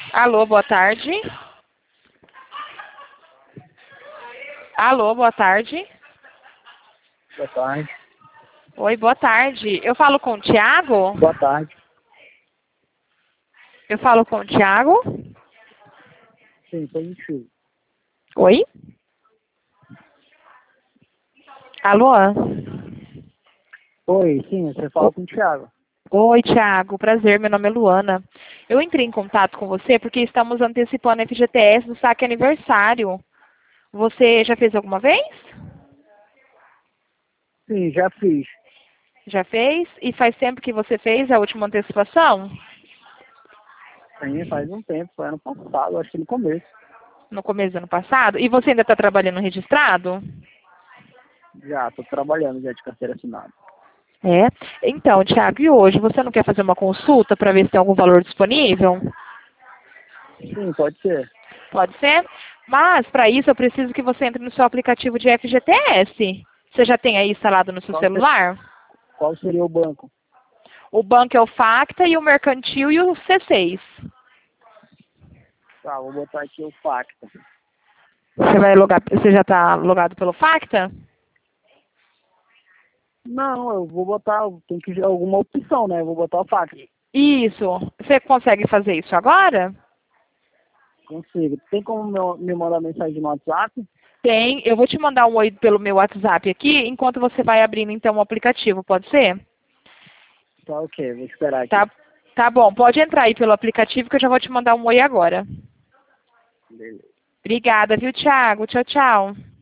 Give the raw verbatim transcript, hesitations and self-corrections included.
Alô, boa tarde. Alô, boa tarde. Boa tarde. Oi, boa tarde. Eu falo com o Thiago? Boa tarde. Eu falo com o Thiago? Sim, positivo. Oi? Alô? Oi, sim, você fala com o Thiago. Oi, Thiago. Prazer, meu nome é Luana. Eu entrei em contato com você porque estamos antecipando a F G T S do saque aniversário. Você já fez alguma vez? Sim, já fiz. Já fez? E faz tempo que você fez a última antecipação? Sim, faz um tempo, foi ano passado, acho que no começo. No começo do ano passado? E você ainda está trabalhando registrado? Já, tô trabalhando já de carteira assinada. É. Então, Thiago, e hoje você não quer fazer uma consulta para ver se tem algum valor disponível? Sim, pode ser. Pode ser? Mas, para isso, eu preciso que você entre no seu aplicativo de F G T S. Você já tem aí instalado no seu Qual, ser- celular? qual seria o banco? O banco é o Facta e o Mercantil e o C seis. Tá, vou botar aqui o Facta. Você vai logar, você já está logado pelo Facta? Não, eu vou botar, tem que ver alguma opção, né? Eu vou botar o Facta. Isso. Você consegue fazer isso agora? Consigo. Tem como me me mandar mensagem no WhatsApp? Tem. Eu vou te mandar um oi pelo meu WhatsApp aqui, enquanto você vai abrindo, então, o aplicativo. Pode ser? Tá, ok, vou esperar aqui. Tá, tá bom. Pode entrar aí pelo aplicativo que eu já vou te mandar um oi agora. Beleza. Obrigada, viu, Thiago? Tchau, tchau.